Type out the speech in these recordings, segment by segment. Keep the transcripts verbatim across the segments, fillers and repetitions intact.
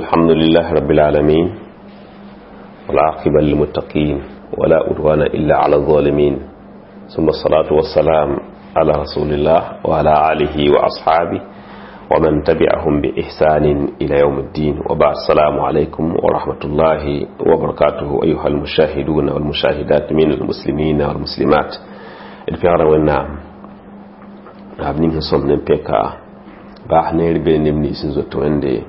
الحمد لله رب العالمين والعاقبة للمتقين ولا أدوان إلا على الظالمين ثم الصلاة والسلام على رسول الله وعلى آله وأصحابه ومن تبعهم بإحسان إلى يوم الدين وبعد. السلام عليكم ورحمة الله وبركاته أيها المشاهدون والمشاهدات من المسلمين والمسلمات الفعر والنعم abnin somnen peka ba ne ribe ne ni sin zo to ende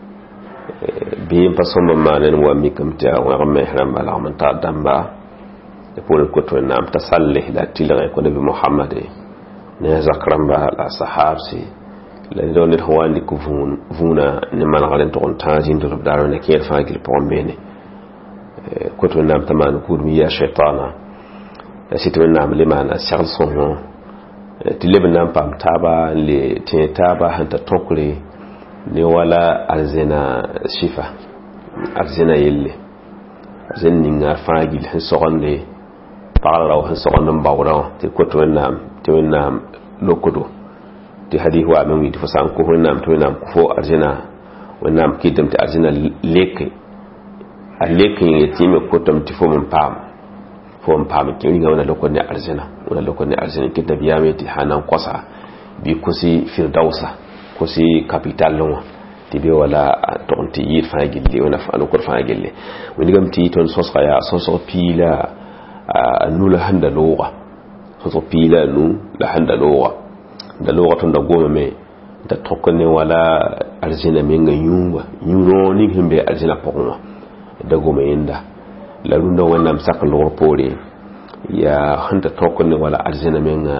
bi pa somma manen wa mi kamta wa me hram bala man ta damba e pour ko to nam ta salli da tilare ko nabi muhammad ne zakram ba la sahabsi la don it hawandi ko vuna ne man galen to on tajin do daro ne ke fa gil pombene ko to nam taman ko mi ya shaytana situ nam limana shalson ti leben nan pam taba le te taba hanta tokure ne wala arzena shifa arzena yelle azen ninga fagil hen sogonde paralaw hen sogonde bawra te ko to nam te nam lokodo ti hadi wa men wi fasan ko nam to nam ko arzena wonam kidam te arzena leke a leke yetime ko tam ti fo mon pam fo pam ke ni ngawna lokone arzena wala lokone arzena ke tabiyame ti hanan kosa bi kusi firdausa kusi capital no ti be wala ton ti yir fa gilli wala fa ko fa gilli woni gam ti ton sos khaya sos pila nu la handa loga sos pila nu la handa loga da loga ton da goma me da tokkone wala arzena me nga yunga nyuro ni himbe arzena pokwa da goma yinda la runda wannan saka lor pore ya hanta tokone wala arzena menga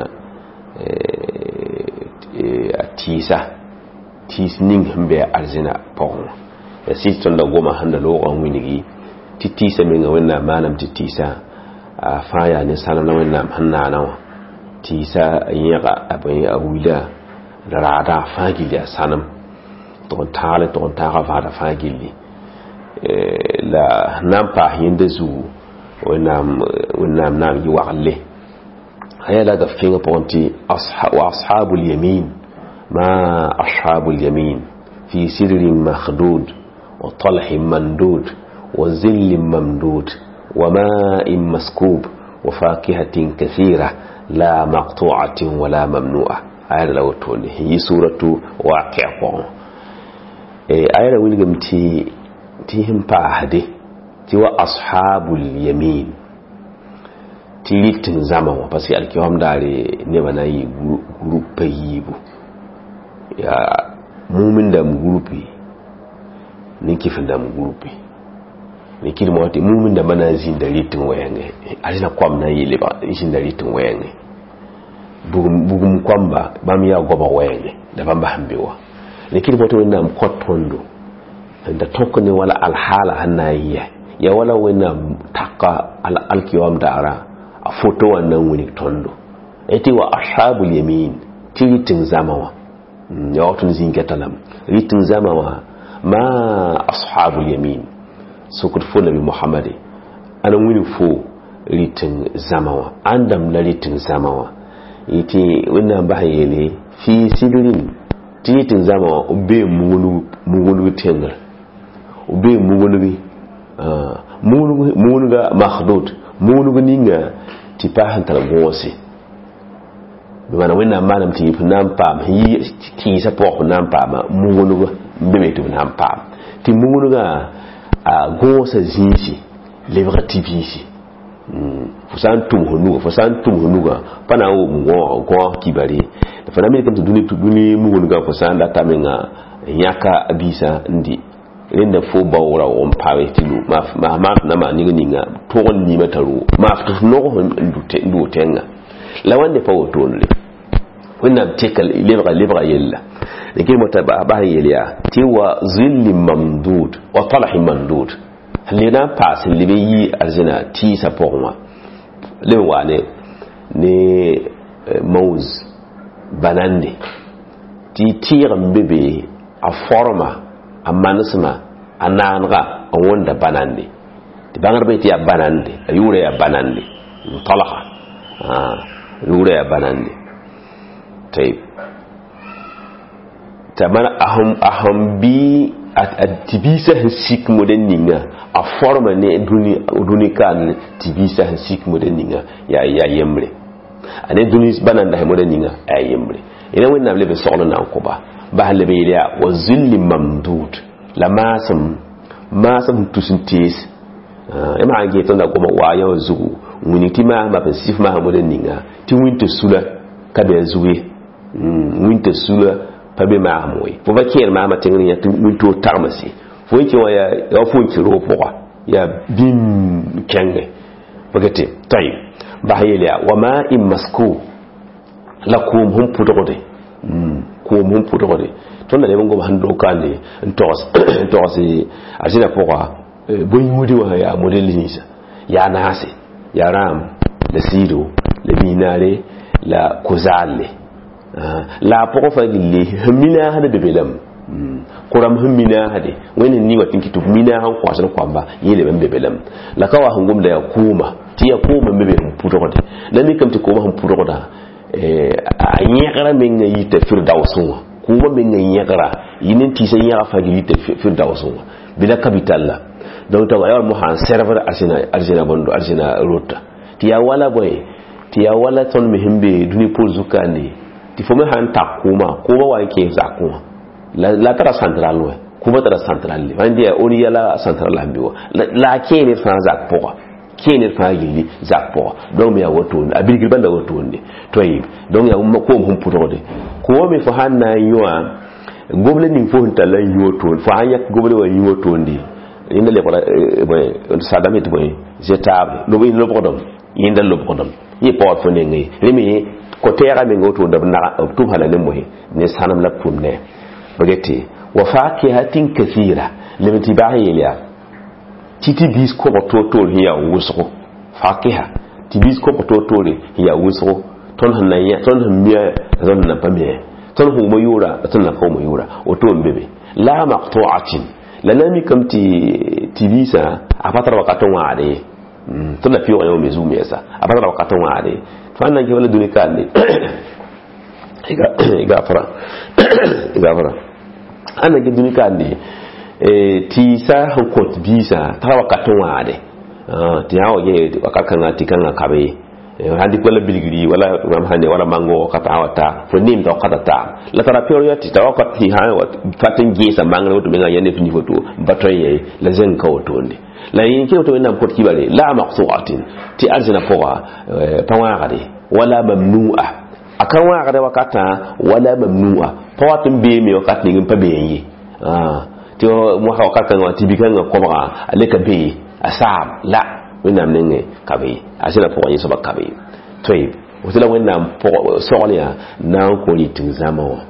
e atisa tis ning himbe arzena pon ya siston da goma handa lo on winigi titisa menga wannan manam titisa a faya ne sanan wannan hanna nawa tisa yaka abin awila da rada fagili sanam to tale to ta ga fara fagili la nampa yinde zu wenam wenam nam yi waqle haya la gafinga ponti ashab wa ashabul yamin ma ashabul yamin fi sidrin makhdud wa talhin mandud wa zillin mamdud wa ma'in maskub wa fakihatin kathira la maqtu'atin wa la mamnu'a haya la wotoni yi suratu waqi'a eh ayara wilgamti tihim pahade tiwa ashabul yamin tilitin zama wa pasi alkiwam dare ne bana yi grupe yibu ya mumin da mu grupe ni kifin da mu grupe ni kirma wata mumin da mana zin da ritin wayange alina kwam na yi liba zin da ritin wayange bugum kwamba bam ya goba wayange da bamba hambewa ni kirma wata wannan kotondo da tokone wala alhala hannayiya ya wala wena taka al alkiyam dara a foto wannan wuni tondo eti wa ashabul yamin titin zamawa ya watun zingatalam ritin zamawa ma ashabul yamin sukut fo nabi muhammad anan wuni fo ritin zamawa andam la ritin zamawa eti wannan bahayele fi sidrin titin zamawa ube mugulu mugulu tengar ube mugunugi ah mugunugi mugunuga makhdud mugunugi ninga tipahan talgose bimana wenna manam ti nam pam hi ti sa pok nam pam mugunuga bebe tu nam pam ti mugunuga a gosa zinsi levra tibisi fusan tum hunuga fusan tum hunuga pana o ngo ko kibari da fana mi kam to duni duni mugunuga fusan da tamenga yaka abisa ndi inda fo bawra on pawe tilu ma ma ma na ma ni ninga to on ni mataro ma to no ndute ndutenga la wande fa wotonle wanda tekal libra libra yalla dake mota ba ba yalla tiwa zilli mamdud wa talah mamdud halina pass libi arzina ti sa porwa le wane ne mouz banande ti tire bebe a forma amanisma ananga wonda banande ti bangar be ti banande ayure ya banande talaha ah yure ya banande tay tamana ahum ahum bi tibisa sik moden ninga a forma ne duni duni kan tibisa sik moden ninga ya ya yemre ane duni banan da moden ninga ya yemre ina wannan lebe solo na ko ba ba lebe ya wa zilli mamdud la masam masam tusintis ema age to na ko ma wa ya zugu muniti ma ma sif ma moden ninga ti winto sula kabe zuwe winto sula pabe ma moy fo ba kier ma ma tingni ya winto tarmasi fo ki wa ya ya fo ki ro poa ya bim kenge bagate tay bahayya wa ma in masku lakum hum putode mm ko hum putode ton da ngo hando kande ntos ntos ajina poa bo yudi wa ya modelinisa ya nase ya ram la sido la binare la kozale la poko fa gilli mina hada de belam kuram mina hade wani ni watin kitu mina han kwasan kwamba yele ban bebelam la kawa hangum da ya kuma ti ya kuma mebe puto kode dan ni kam ti kuma han puto koda eh anyakara men yi ta firdausun kuma men yi yakara yinin ti sai ya fa gilli ta firdausun bila capital la donc to ayo mo han server arsina arsina bondo arsina rota ti ya wala boy ti ya wala ton mi himbe duni pour zukani ti fo me han takuma kuma wa ke zakuma la la tara central we kuma tara central le wandi ya oni ya la central la biwa la ke ne fa zak poa ke ne fa gili zak poa donc me ya woto abir gil banda woto ne to yi donc ya mo ko hum putode ko me fa han na yiwa goble ni fo ntala yoto fa hanya goble wa yoto ndi inda le bora boy sadamit boy jetable lo bi lo bodom inda lo bodom yi port fo ne ngi limi ko tera me ngoto da na tu halale moy ne sanam la pumne bagati wa fakihatin kathira limiti bahiya titi bis ko to to hiya wusko fakiha ti bis ko to to hiya wusko ton hanaya ton hamiya ton na pame ton hu mayura ton na ko mayura o to mbebe la maqtu'atin lanami kam ti tibisa apatar wakaton waade ton na fiyo ayo mezu mesa apatar wakaton waade fannan ke wala dunika ne iga iga fara iga fara ana ke dunika ne eh ti sa hukot bisa ta wakaton waade ah ti hawo ye wakakan atikan kabe handi wala bilgiri wala ram hande wala mango kata wata fo nim to kata ta la tara period ti tawakat hi ha wat fatin gesa mango wato menga yande fini foto batoye la zen ka wato ndi la yin ke wato nan pot kibale la maqsu'atin ti arzina poa pawagade wala mamnu'a akan wagade wakata wala mamnu'a pawatin be me wakati ngin pa be yi ah to mo ha wakata ngati bikan ko ba aleka be asab la wenam nenge kabe asila po yin sabak kabe toy wotela wenam po solia na ko ni tinzama wa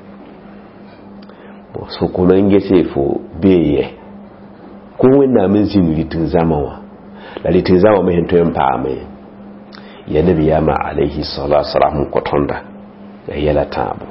bo so ko nenge se fo beye ko wenam min zini tinzama wa la li tinzama me hento yampa me ya nabi ya ma alaihi salatu wassalam ko tonda ya yala tabu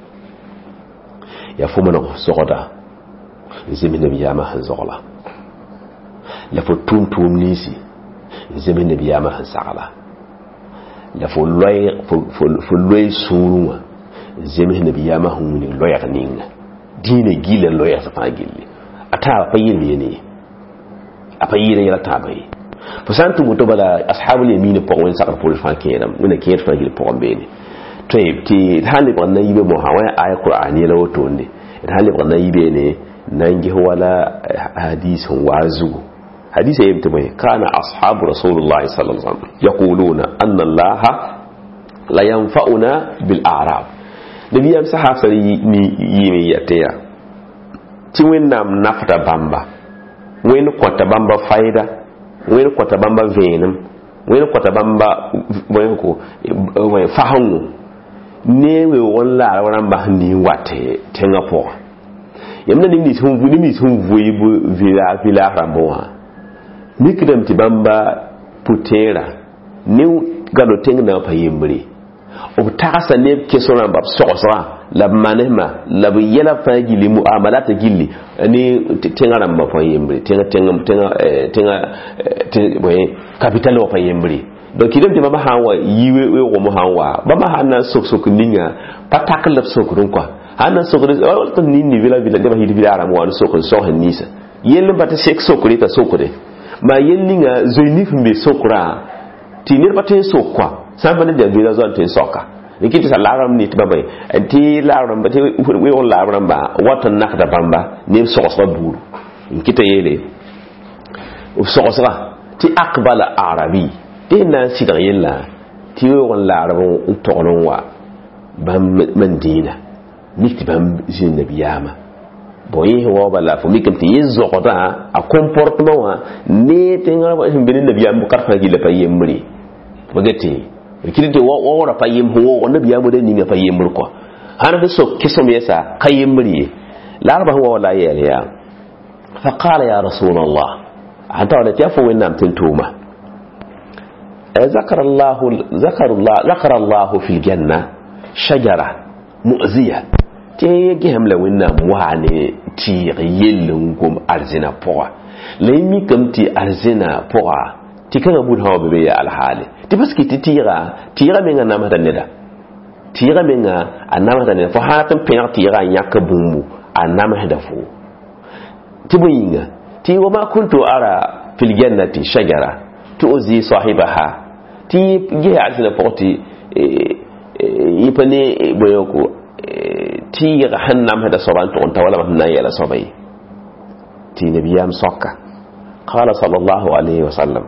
ya fuma no sokoda zimi nabi ya ma hanzola la fo tum tum nisi zemi ne biyama hansala la fo loy fo loy sunwa zemi ne biyama hunni loya ninga dine gile loya fa gille ata payire ne apayire yala tabai fo santu muto bala ashabul yamin po won sakar pol fa kedam mena kiyet fa gile po bene tayib ti hali ko nayi be mo hawa ay qur'ani la woto ndi hali ko nayi be ne nangi wala hadithun wazu حديث يبتمي كان أصحاب رسول الله صلى الله عليه وسلم يقولون أن الله لا ينفعنا بالأعراب نبي أمسى حافظ يمي يتيا تيوين نام نفتا بامبا وين قوتا بامبا فايدة وين قوتا بامبا فينم وين قوتا بامبا وين فهمو نيوي ولا ورامبا هني واتي تنغفو يمنا نمي تنفو نمي تنفو يبو فيلا فيلا رامبوها nikidam ti bamba putera ni galo tengna pa yembre o taasa ne kesona bab soxora la manema la yela fa gili muamalat gili ni tengara mba pa yembre tenga tenga tenga tenga boy capital o pa yembre donc kidam ti bamba hawa yiwe we wo mo hawa bamba hanna sok sok ninga patakal sok ron quoi hana sokre wal tan ni ni vila vila deba hidi vila ram wan sokre so han nisa yel ba ta sek sokre ta sokre ma yel ni nga zoinif mbe sokra ti ne ba te sokwa san ba ne de vila zon te soka ikiti sa laram ni tiba bay ti laram ba ti we on laram ba watan nakda bamba ne so so buru ikita yele so so ti aqbala arabi ti na sidar yella ti we on laram tonon wa bam mandina mikti bam jin nabiyama boye ho bala fo mikim ti yezo qota a comportement wa ne te ngara himbe nabiyam bu karfa gi la payemri bagati kiti wa wa pa yim ho on nabiyam de ni nga payemri ko hana de so kisom yesa kayemri larba huwa wala ya fa qala ya rasul allah anta wala tafu winam tintuma ذكر الله ذكر الله ذكر الله في الجنة شجرة مؤذية تيجيهم لو إنهم وعني تيغيلهم أرزنا بوا ليمي كم تي أرزنا بوا تكنا بودها ببيع الحالي تبص كي تيغا تيغا منا نام هذا الندى تيغا منا النام هذا الندى فهاتم بيع تيغا يكبومو النام هذا فو تبوينغا تي وما كنت أرى في الجنة شجرة تؤذي صاحبها تي جه أرزنا بوتي يبني بيوكو تي غحنم هذا صبان تونتا ولا مهنا يلا صبي تي نبيام صكا قال صلى الله عليه وسلم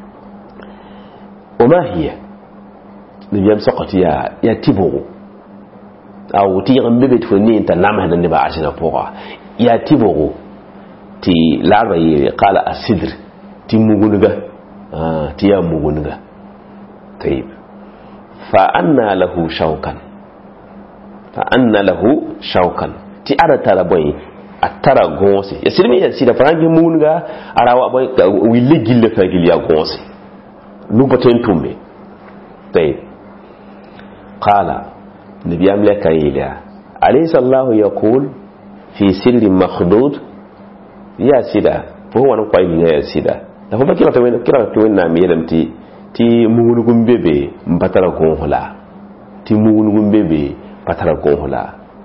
وما هي نبيام صقت يا يا تبو أو تي غنبت فني أنت نام هذا النبى عشان بوغا يا تبو تي لاري قال السدر تي مغنغا آه تي يا مغنغا طيب فأنا له شوكا فأنا له شوكا تي أرى ترى بوي أترى غوسي يسيرني يسير فرانجي مونغا أرى بوي ويلجي لفاجي يا غوسي نوبتين تومي طيب قال نبي أملك إلى أليس الله يقول في سر مخدود يا سيدا فهو نقول يا سيدا لفما كلا توين كلا توين نامي لمتي ti mugunugum bebe mpatara ko hola ti mugunugum bebe patara ko hola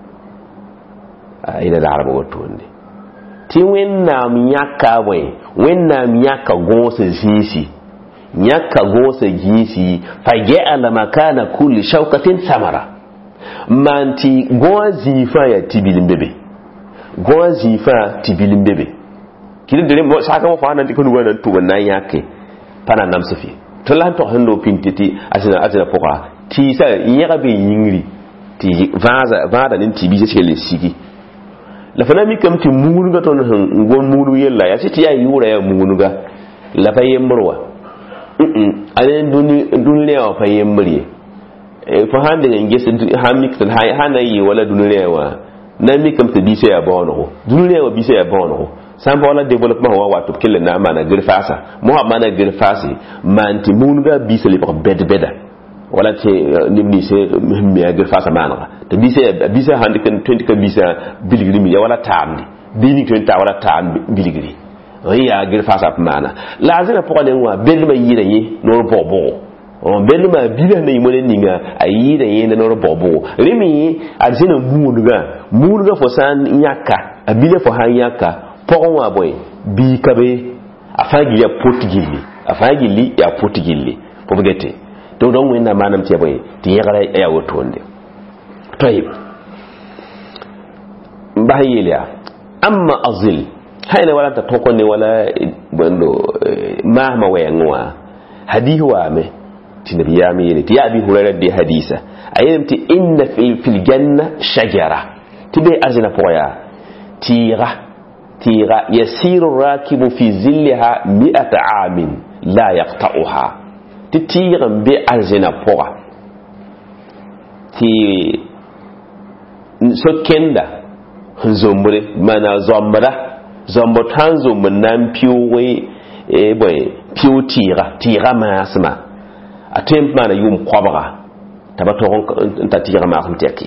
ila laraba wotonde ti wenna myaka we wenna myaka gonse jisi nyaka gonse jisi faja'ala makana kulli shawkatin samara manti gozi fa ya tibilin bebe gozi fa tibilin bebe kidi dere mo saka mo fa nan dikon wannan to wannan yake pana namsafi tolan to hando pintiti asina asina poka ti sa yega be yingri ti vaza vada nin ti bi je le sigi la fana mi kam ti munuga ton ngon munu yella ya ti ya yura ya munuga la fayemrwa mm alen duni dunle wa fayemri e fa hande nge se ha mix hana yi wala dunle wa na mi kam ti bi se ya bono dunle wa bi se ya bono samba wala development wa wato kille na mana girfasa mo mana girfasi manti munga bisali ba bed beda wala te nimni se mi ya girfasa mana te bise bise hande kan twenty ka bisa biligri mi ya wala tamni bini twenty ta wala tam biligri ya girfasa mana lazina pokale wa bel ma yira yi no bobo on bel ma bila na yimone ninga ayira yi no bobo rimi azina munga munga fo san nyaka abile fo hanyaka pokon wa boy bi kabe afagi ya portugili afagi li ya portugili ko bugete to don wena manam ce boy ti yagara ya wotonde tayib bahiliya amma azil hayna wala ta tokone wala bondo mahma wayanwa hadihi wa me ti nabiyami yele ti abi hurayra di hadisa ayemti inna fil janna shajara tibe azina poya tira تيغا يسير الراكب في ظلها مئة عام لا يقطعها تيغا بأرزنا بوغا تي سكندا زمبري مانا زمبرا زمبتان زمبنان بيوي بوي بيو تيغا تيغا ما اسما أتيم مانا يوم قبغا تبتوغن انت تيغا ما أخم تيكي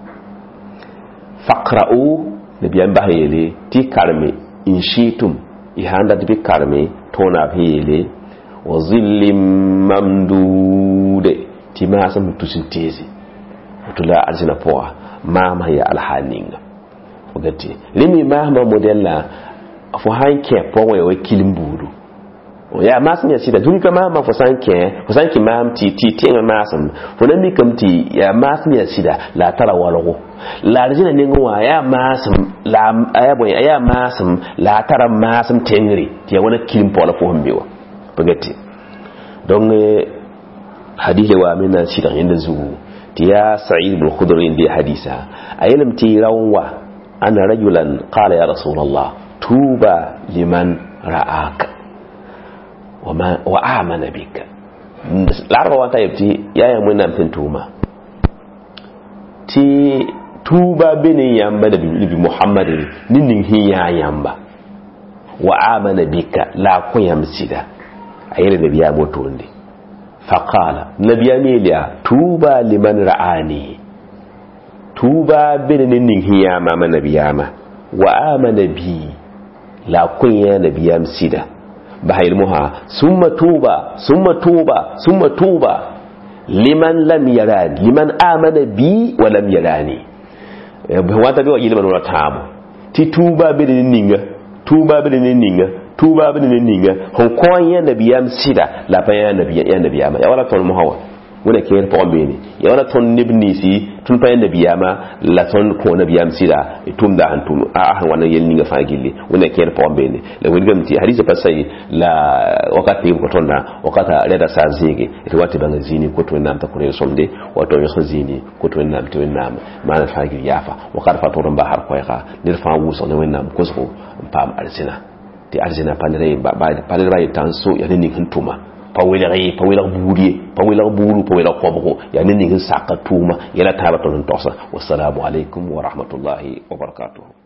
فقرأوا نبيان بحيلي تي كارمي إن شئتم إهاندا تبي كارمي تونا بحيلي وظل ممدود تي ما أسم تسنتيزي tula arzina poa mama ya alhaninga fogati limi mama modella fo hanke po wa kilimbudu ya masin ya sida dun kama ma fo sanke fo sanke mam ti ti tinga masam fo nan mi kam ti ya masin ya sida la tara walgo la arzina ningo wa ya masam la aya boy ya masam la tara masam tengri ti ya wala kilimpo la fo hombewa fogati donc hadith wa mina sida inda zugu يا سعيد بن خضر عندي حديثا أيلم تيروا أنا رجلا قال يا رسول الله توبى لمن رآك وما وآمن بك العرب وانت يبتي يا يا من نمتن توما تي توبى بني يامبا نبي محمد نين هي يامبا وآمن بك لا كن يمسيدا أيلم نبي يا موتوندي فقال نبي أميليا توبى لمن رآني توبى بنن هي أمام نبي أما وآمن بي لا كن يا نبي أمسيدا بهاي المها ثم توبى ثم توبى ثم توبى لمن لم يراني لمن آمن بي ولم يراني هو أنت بيقول لمن ولا تام تي توبى بنن توبى بنن tuba bin ninga hon ko ya nabiyam sida la pa ya nabiya ya nabiyama ya wala ton mo hawa wona ke po mbeni ya wala ton nibni si tun pa ya nabiyama la ton ko nabiyam sida tum da antum a ah wana yel ninga fa gilli wona ke po mbeni la woni gamti hadisa pa sai la wakati ko tonna wakata reda sa zigi ito wati banga zini ko to nam ta ko somde wato yo zini ko to nam to nam mana fa gilli yafa wakata fa to ba har ko ya nir fa wuso ne wonnam ko so pam arsina ti arzina panere ba panere ba tanso ya ni hintuma pawela ri pawela buri pawela buru pawela qobgo ya ni sakatuma yala tabatun tosa wassalamu alaikum wa rahmatullahi wa barakatuh.